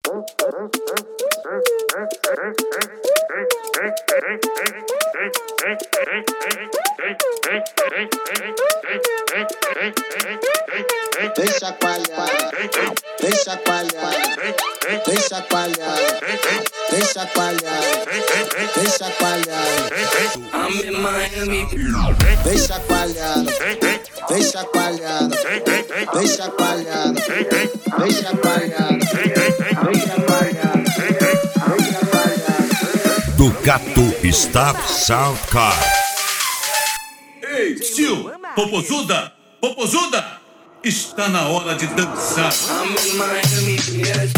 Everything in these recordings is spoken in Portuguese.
Vem chacoalhar, vem chacoalhar, vem chacoalhar, vem chacoalhar, vem chacoalhar. I'm in Miami. Vem chacoalhando, vem chacoalhando, vem chacoalhando, vem chacoalhando, vem chacoalhando, vem chacoalhando. Ducato Staff Sound Car. Ei, tio, popozuda, popozuda, está na hora de dançar. I'm in Miami, yes.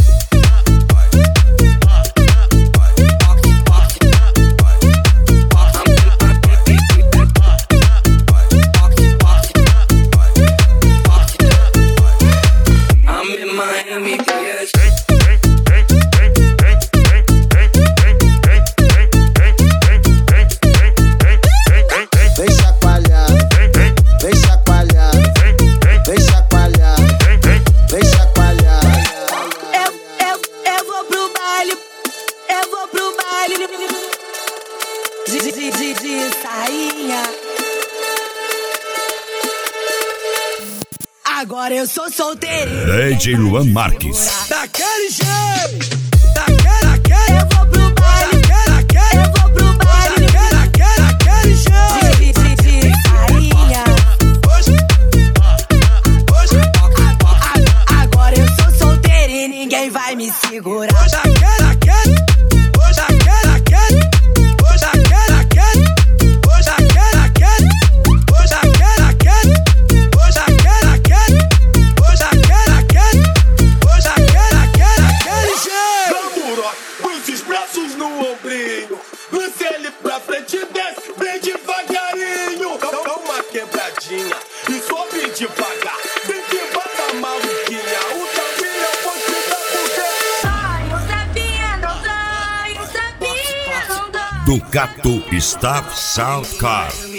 I'm in Miami, yes. Vem chacoalhando, vem chacoalhando, vem chacoalhando, vem chacoalhando. Eu vou pro baile, eu vou pro baile de sainha. Agora eu sou solteirinha. DJ Luan Marques. Daquele jeito, Eu vou pro baile, eu vou pro baile daquele jeito. de sainha. Agora eu sou solteira e ninguém vai me segurar. Os braços no ombrinho, lance ele pra frente e desce bem devagarinho. Dá uma quebradinha e sobe devagar. Vem que bata maluquinha, o tapinha pode dar porque Sai, o sapinha não dói, o sapinha não dói. Ducato Staff Sound Car.